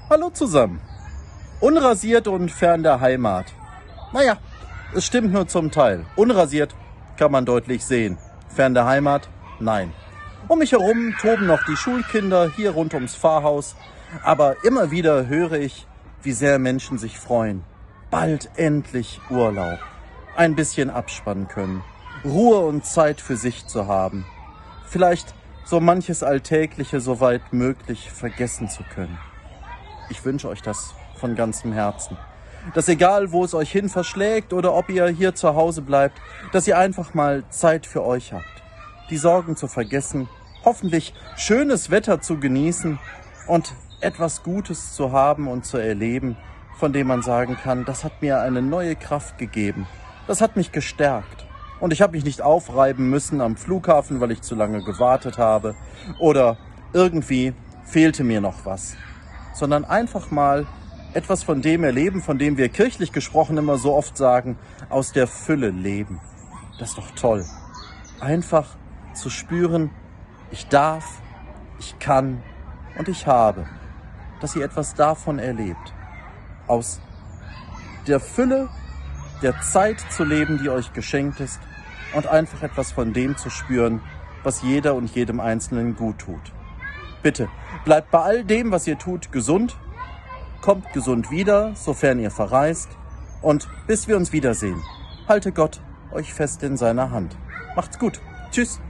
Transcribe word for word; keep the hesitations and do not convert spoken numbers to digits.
Hallo zusammen. Unrasiert und fern der Heimat. Naja, es stimmt nur zum Teil. Unrasiert kann man deutlich sehen. Fern der Heimat? Nein. Um mich herum toben noch die Schulkinder hier rund ums Pfarrhaus. Aber immer wieder höre ich, wie sehr Menschen sich freuen. Bald endlich Urlaub. Ein bisschen abspannen können. Ruhe und Zeit für sich zu haben. Vielleicht so manches Alltägliche soweit möglich vergessen zu können. Ich wünsche euch das von ganzem Herzen. Dass egal, wo es euch hin verschlägt oder ob ihr hier zu Hause bleibt, dass ihr einfach mal Zeit für euch habt. Die Sorgen zu vergessen, hoffentlich schönes Wetter zu genießen und etwas Gutes zu haben und zu erleben, von dem man sagen kann, das hat mir eine neue Kraft gegeben. Das hat mich gestärkt. Und ich habe mich nicht aufreiben müssen am Flughafen, weil ich zu lange gewartet habe oder irgendwie fehlte mir noch was. Sondern einfach mal etwas von dem erleben, von dem wir kirchlich gesprochen immer so oft sagen, aus der Fülle leben. Das ist doch toll. Einfach zu spüren, ich darf, ich kann und ich habe. Dass ihr etwas davon erlebt. Aus der Fülle der Zeit zu leben, die euch geschenkt ist und einfach etwas von dem zu spüren, was jeder und jedem Einzelnen gut tut. Bitte, bleibt bei all dem, was ihr tut, gesund, kommt gesund wieder, sofern ihr verreist und bis wir uns wiedersehen. Halte Gott euch fest in seiner Hand. Macht's gut. Tschüss.